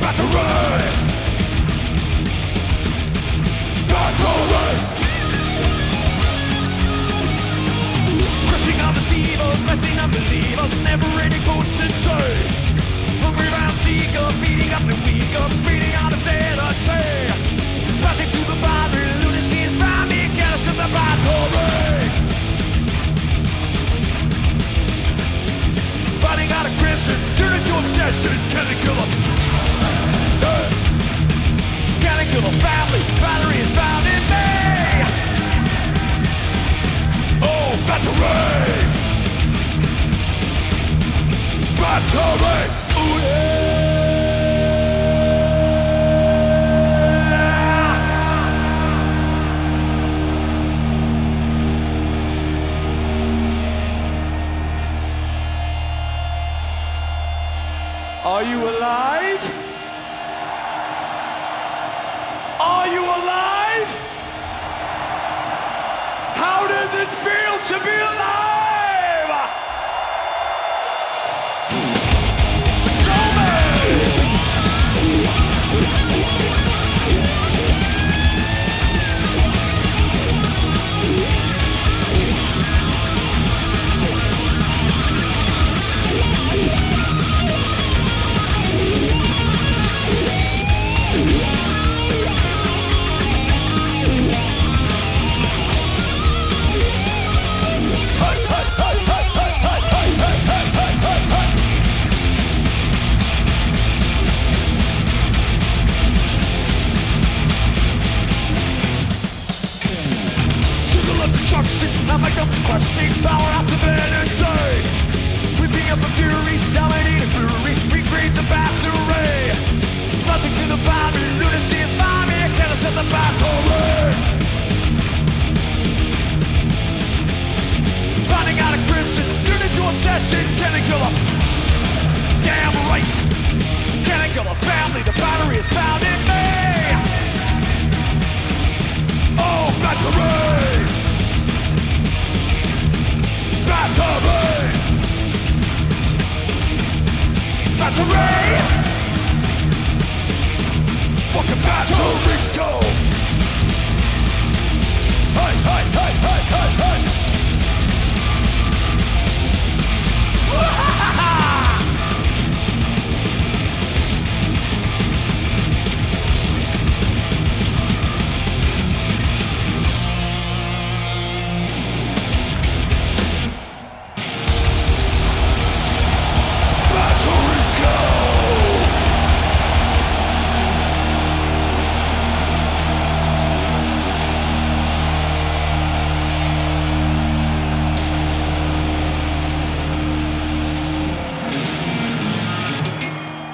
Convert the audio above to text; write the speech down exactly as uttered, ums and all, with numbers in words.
Battery! Battery! Crushing unbelievers, blessing unbelievers, never any coach and say. Hungry round seeker, beating up the weaker, beating on the sanity. Smashing through the boundary, lunacy is found me, get us to the battery. Fighting out aggression, turn it to obsession, can it kill him? Yeah. Can it kill a family? Battery is found in me. Oh, battery! Battery! Ooh, yeah. Are you alive? Are you alive? How does it feel to be alive? Show me! Destruction, now my guns crushing, powerhouse of energy. Whipping up the fury, dominating fury, recreate the battle.